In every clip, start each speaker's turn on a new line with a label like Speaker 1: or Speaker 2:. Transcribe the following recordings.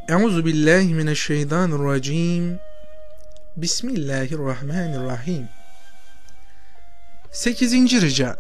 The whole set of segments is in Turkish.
Speaker 1: Euzu billahi mineşşeytanirracim. Bismillahirrahmanirrahim. 8. rica.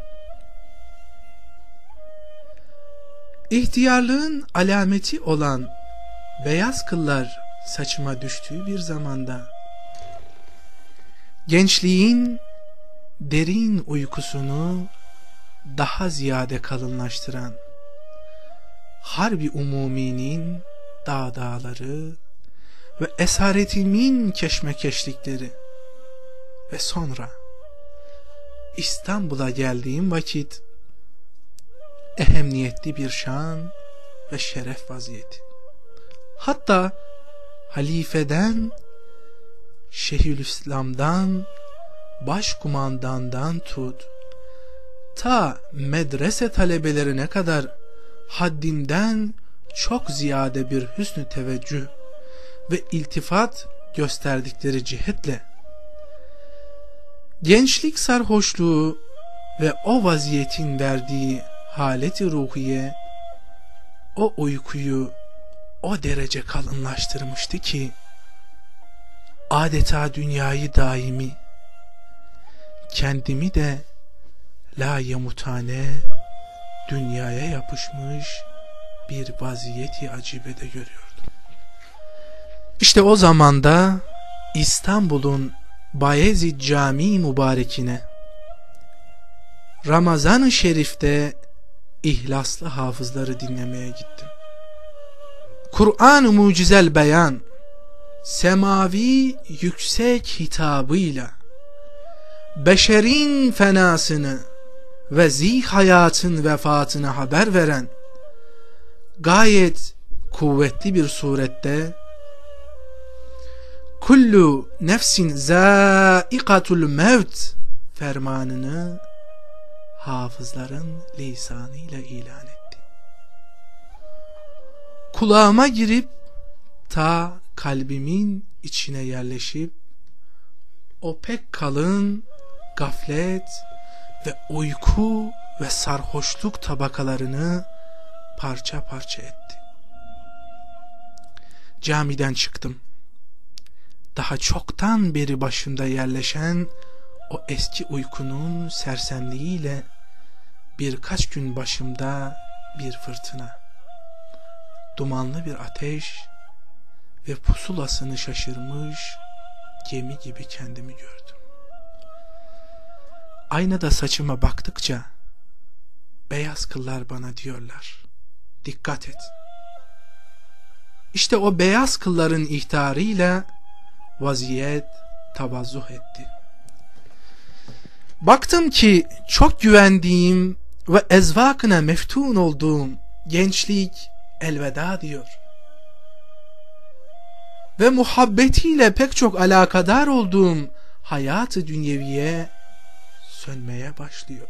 Speaker 1: İhtiyarlığın alameti olan beyaz kıllar saçıma düştüğü bir zamanda gençliğin derin uykusunu daha ziyade kalınlaştıran Harbi Umumi'nin dağları ve esaretimin keşmekeşlikleri ve sonra İstanbul'a geldiğim vakit ehemmiyetli bir şan ve şeref vaziyeti. Hatta halifeden, Şeyhülislam'dan, başkumandandan tut, ta medrese talebelerine kadar haddimden çok ziyade bir hüsnü teveccüh ve iltifat gösterdikleri cihetle gençlik sarhoşluğu ve o vaziyetin verdiği haleti ruhiye o uykuyu o derece kalınlaştırmıştı ki adeta dünyayı daimi, kendimi de la yemutane dünyaya yapışmış bir vaziyeti acibede görüyordum. İşte o zamanda İstanbul'un Bayezid Camii mübarekine Ramazan-ı Şerif'te ihlaslı hafızları dinlemeye gittim. Kur'an-ı Mucizel Beyan semavi yüksek hitabıyla beşerin fenasını ve hayatın vefatını haber veren gayet kuvvetli bir surette kullu nefsin zâikatul mevt fermanını hafızların lisanıyla ilan etti. Kulağıma girip ta kalbimin içine yerleşip o pek kalın gaflet ve uyku ve sarhoşluk tabakalarını parça parça etti. Camiden çıktım. Daha çoktan beri başımda yerleşen o eski uykunun sersemliğiyle birkaç gün başımda bir fırtına, dumanlı bir ateş ve pusulasını şaşırmış gemi gibi kendimi gördüm. Aynada saçıma baktıkça beyaz kıllar bana diyorlar, dikkat et. İşte o beyaz kılların ihtarıyla vaziyet tavazzuh etti. Baktım ki çok güvendiğim ve ezvakına meftun olduğum gençlik elveda diyor. Ve muhabbetiyle pek çok alakadar olduğum hayat-ı dünyeviye sönmeye başlıyor.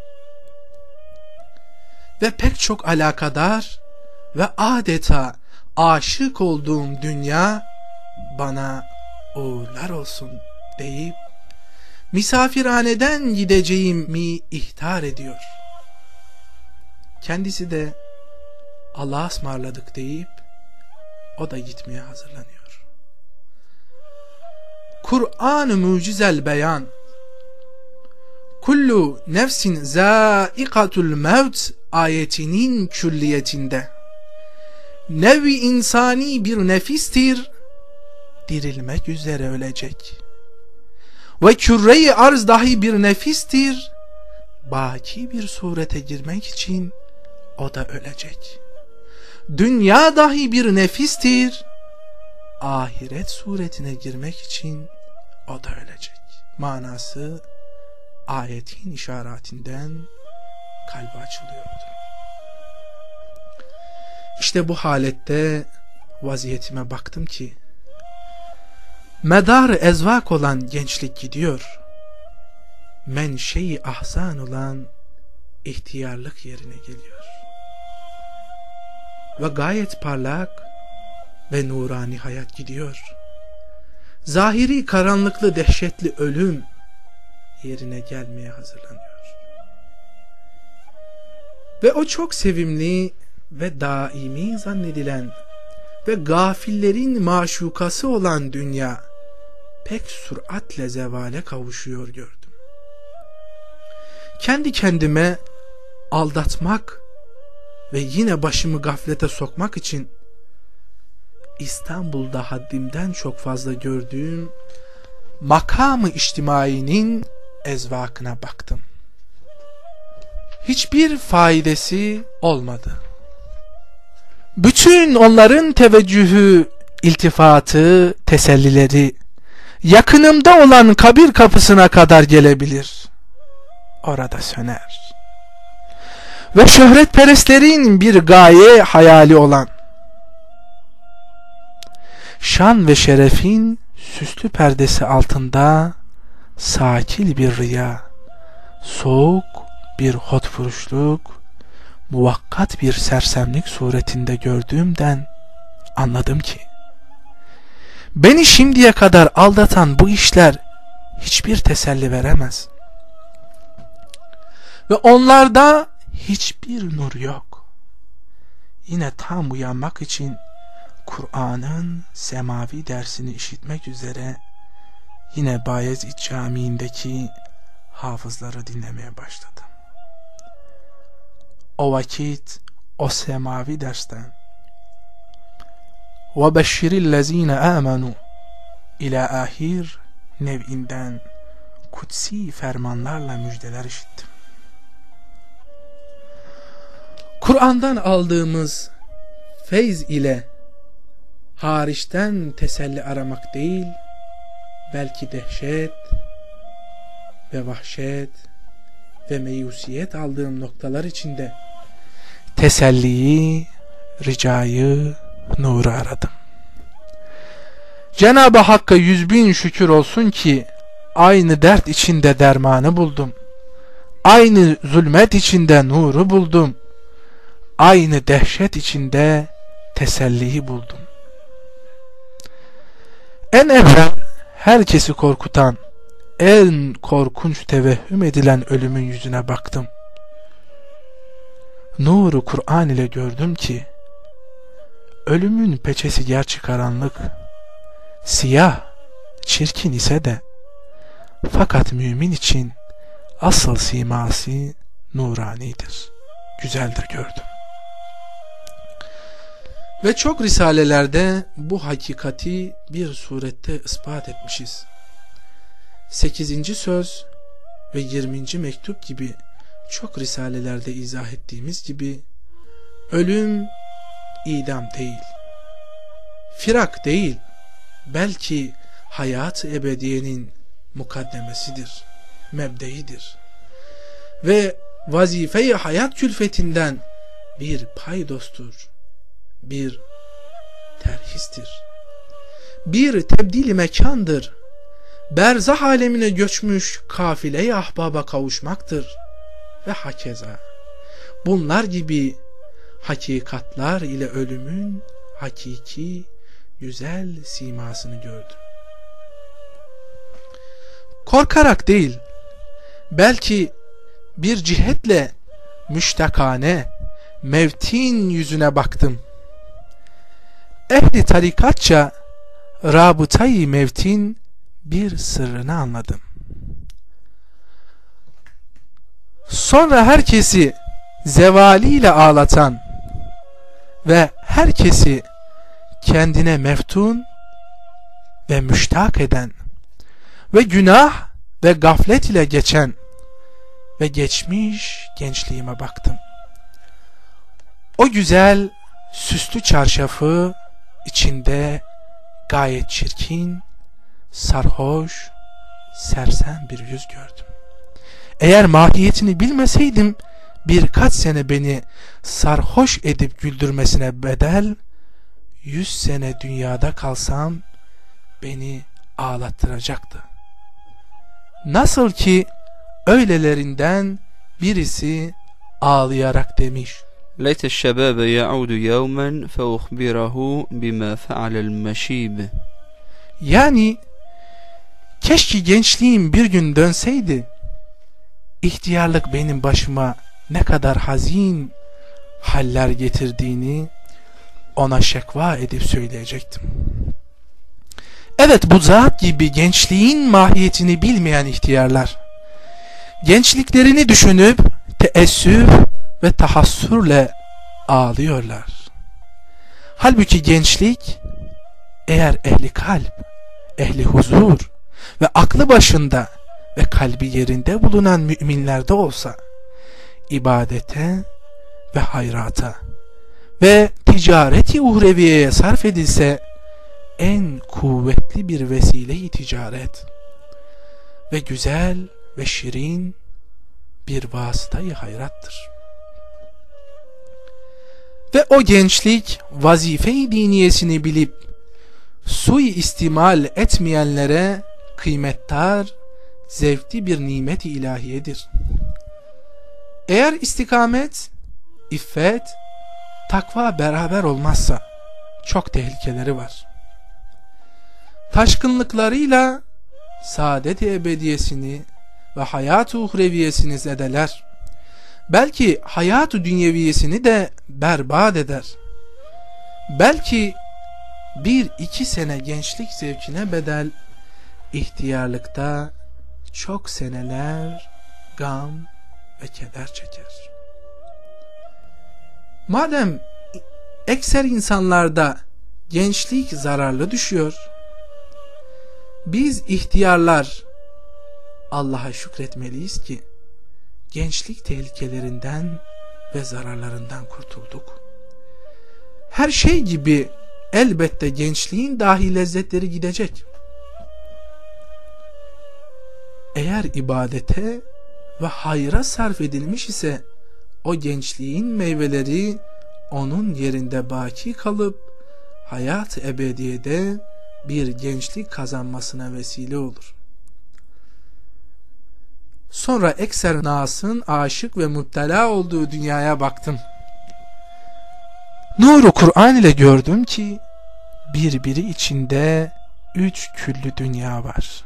Speaker 1: Ve pek çok alakadar ve adeta aşık olduğum dünya bana uğurlar olsun deyip misafirhaneden gideceğimi ihtar ediyor. Kendisi de Allah'a ısmarladık deyip o da gitmeye hazırlanıyor. Kur'an-ı Mucizel Beyan kullu nefsin zâikatul mevt ayetinin külliyetinde nevi insani bir nefistir, dirilmek üzere ölecek. Ve küre-i arz dahi bir nefistir, baki bir surete girmek için o da ölecek. Dünya dahi bir nefistir, ahiret suretine girmek için o da ölecek. Manası ayetin işaretinden kalbi açılıyordu. İşte bu halette vaziyetime baktım ki medar-ı ezvak olan gençlik gidiyor. Menşe-i ahzan olan ihtiyarlık yerine geliyor. Ve gayet parlak ve nurani hayat gidiyor. Zahiri karanlıklı dehşetli ölüm yerine gelmeye hazırlanıyor. Ve o çok sevimli ve daimi zannedilen ve gafillerin maşukası olan dünya pek süratle zevale kavuşuyor gördüm. Kendi kendime aldatmak ve yine başımı gaflete sokmak için İstanbul'da haddimden çok fazla gördüğüm makamı içtimainin ezvakına baktım. Hiçbir faydası olmadı. Bütün onların teveccühü, iltifatı, tesellileri yakınımda olan kabir kapısına kadar gelebilir. Orada söner. Ve şöhretperestlerin bir gaye hayali olan şan ve şerefin süslü perdesi altında sakil bir riya, soğuk bir hotfuruşluk, muvakkat bir sersemlik suretinde gördüğümden anladım ki beni şimdiye kadar aldatan bu işler hiçbir teselli veremez. Ve onlarda hiçbir nur yok. Yine tam uyanmak için Kur'an'ın semavi dersini işitmek üzere yine Bayezid Camii'ndeki hafızları dinlemeye başladım. O vakit o semavi dersten وَبَشِّرِ الَّذ۪ينَ آمَنُوا ila ahir nev'inden kutsi fermanlarla müjdeler işittim. Kur'an'dan aldığımız feyz ile hariçten teselli aramak değil, belki dehşet ve vahşet ve meyusiyet aldığım noktalar içinde teselliyi, ricayı, nuru aradım. Cenab-ı Hakk'a 100.000 şükür olsun ki aynı dert içinde dermanı buldum. Aynı zulmet içinde nuru buldum. Aynı dehşet içinde teselliyi buldum. En evvel herkesi korkutan, en korkunç tevehhüm edilen ölümün yüzüne baktım. Nuru Kur'an ile gördüm ki ölümün peçesi gerçi karanlık, siyah, çirkin ise de fakat mümin için asıl siması nuranidir, güzeldir gördüm. Ve çok risalelerde bu hakikati bir surette ispat etmişiz. 8. söz ve 20. mektup gibi çok risalelerde izah ettiğimiz gibi ölüm idam değil, firak değil, belki hayat-ı ebediyenin mukaddemesidir, mebdeidir. Ve vazife-i hayat külfetinden bir paydostur, bir terhistir, bir tebdil-i mekandır, berzah alemine göçmüş kafile-i ahbaba kavuşmaktır ve hakeza. Bunlar gibi hakikatlar ile ölümün hakiki güzel simasını gördüm. Korkarak değil, belki bir cihetle müştakane mevtin yüzüne baktım. Ehli tarikatça rabıtayı mevtin bir sırrını anladım. Sonra herkesi zevaliyle ağlatan ve herkesi kendine meftun ve müştak eden ve günah ve gaflet ile geçen ve geçmiş gençliğime baktım. O güzel süslü çarşafı içinde gayet çirkin, sarhoş, sersem bir yüz gördüm. Eğer mahiyetini bilmeseydim birkaç sene beni sarhoş edip güldürmesine bedel 100 sene dünyada kalsam beni ağlattıracaktı. Nasıl ki öylelerinden birisi ağlayarak demiş:
Speaker 2: ليت الشباب يعود يوما فأخبره بما فعل المشيب.
Speaker 1: Yani keşke gençliğim bir gün dönseydi, ihtiyarlık benim başıma ne kadar hazin haller getirdiğini ona şekva edip söyleyecektim. Evet, bu zat gibi gençliğin mahiyetini bilmeyen ihtiyarlar, gençliklerini düşünüp teessüf ve tahassürle ağlıyorlar. Halbuki gençlik, eğer ehli kalp, ehli huzur ve aklı başında ve kalbi yerinde bulunan müminlerde olsa, ibadete ve hayrata ve ticareti uhreviyeye sarf edilse, en kuvvetli bir vesile-i ticaret ve güzel ve şirin bir vasıtayı hayrattır. Ve o gençlik vazife-i diniyesini bilip suistimal etmeyenlere kıymetdar, zevkli bir nimet-i ilahiyedir. Eğer istikamet, iffet, takva beraber olmazsa çok tehlikeleri var. Taşkınlıklarıyla saadet-i ebediyesini ve hayat-ı uhreviyesini zedeler. Belki hayat-ı dünyeviyesini de berbat eder. Belki 1-2 sene gençlik zevkine bedel, ihtiyarlıkta çok seneler gam ve keder çeker. Madem ekser insanlarda gençlik zararlı düşüyor, biz ihtiyarlar Allah'a şükretmeliyiz ki gençlik tehlikelerinden ve zararlarından kurtulduk. Her şey gibi elbette gençliğin dahi lezzetleri gidecek. Eğer ibadete ve hayra sarf edilmiş ise o gençliğin meyveleri onun yerinde baki kalıp hayat-ı ebediyede bir gençlik kazanmasına vesile olur. Sonra ekser nasın aşık ve müptela olduğu dünyaya baktım. Nuru Kur'an ile gördüm ki birbiri içinde 3 küllü dünya var.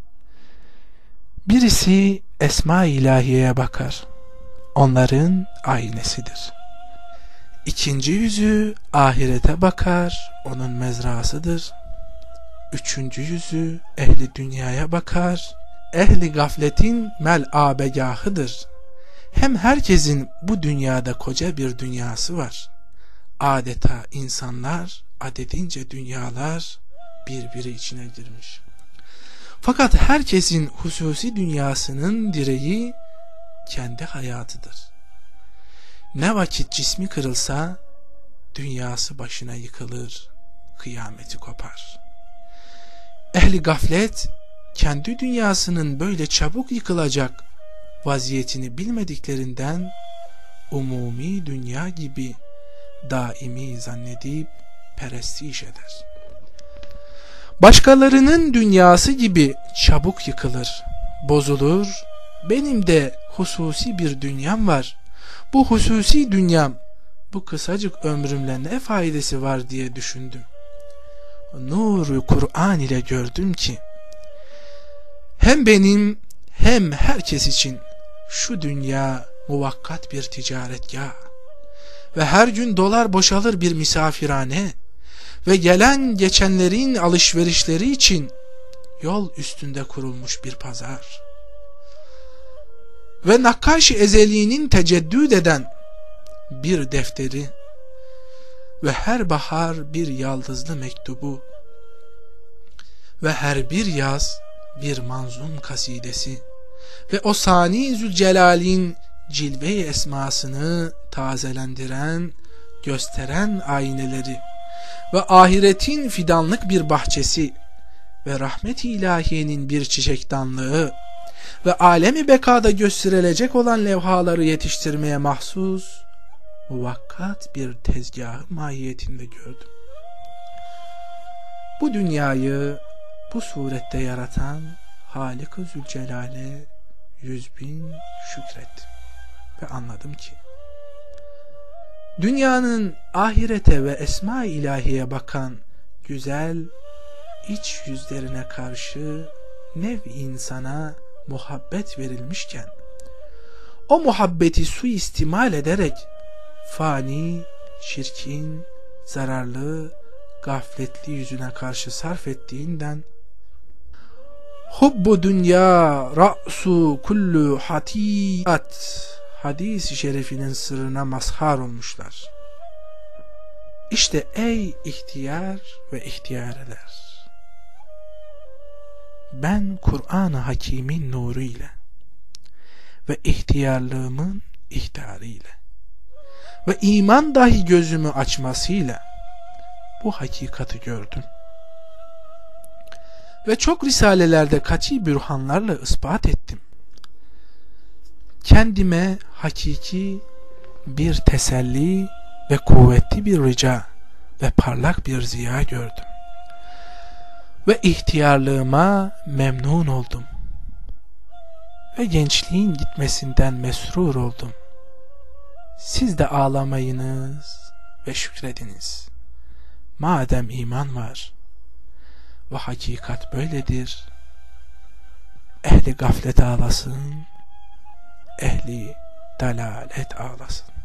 Speaker 1: Birisi Esma-i İlahiye'ye bakar. Onların aynesidir. İkinci yüzü ahirete bakar. Onun mezrasıdır. Üçüncü yüzü ehli dünyaya bakar. Ehli gafletin mel'abegahıdır. Hem herkesin bu dünyada koca bir dünyası var. Adeta insanlar adedince dünyalar birbiri içine girmiş. Fakat herkesin hususi dünyasının direği kendi hayatıdır. Ne vakit cismi kırılsa dünyası başına yıkılır, kıyameti kopar. Ehli gaflet kendi dünyasının böyle çabuk yıkılacak vaziyetini bilmediklerinden umumi dünya gibi daimi zannedip perestiş eder. Başkalarının dünyası gibi çabuk yıkılır, bozulur. Benim de hususi bir dünyam var. Bu hususi dünyam, bu kısacık ömrümle ne faydası var diye düşündüm. Nuru Kur'an ile gördüm ki hem benim hem herkes için şu dünya muvakkat bir ticaretgah ve her gün dolar boşalır bir misafirhane ve gelen geçenlerin alışverişleri için yol üstünde kurulmuş bir pazar ve nakkaş-ı ezeliğinin teceddüd eden bir defteri ve her bahar bir yaldızlı mektubu ve her bir yaz bir manzum kasidesi ve o Sani Zülcelal'in cilve-i esmasını tazelendiren, gösteren ayneleri ve ahiretin fidanlık bir bahçesi ve rahmet-i ilahiyenin bir çiçekdanlığı ve alemi bekada gösterilecek olan levhaları yetiştirmeye mahsus muvakkat bir tezgahı mahiyetinde gördüm. Bu dünyayı bu surette yaratan Halik-ı Zülcelal'e 100.000 şükret ve anladım ki dünyanın ahirete ve esma-i ilahiyeye bakan güzel iç yüzlerine karşı nev-i insana muhabbet verilmişken o muhabbeti suistimal ederek fani, çirkin, zararlı, gafletli yüzüne karşı sarf ettiğinden hubbu dünya ra'su kullu hatiyat hadis-i şerifinin sırrına mazhar olmuşlar. İşte ey ihtiyar ve ihtiyareler, ben Kur'an-ı Hakîm'in nuru ile ve ihtiyarlığımın ihtarıyla ve iman dahi gözümü açmasıyla bu hakikati gördüm. Ve çok risalelerde kati bürhanlarla ispat ettim. Kendime hakiki bir teselli ve kuvvetli bir rica ve parlak bir ziya gördüm. Ve ihtiyarlığıma memnun oldum. Ve gençliğin gitmesinden mesrur oldum. Siz de ağlamayınız ve şükrediniz. Madem iman var ve hakikat böyledir, ehli gaflet ağlasın, ehli dalalet ağlasın.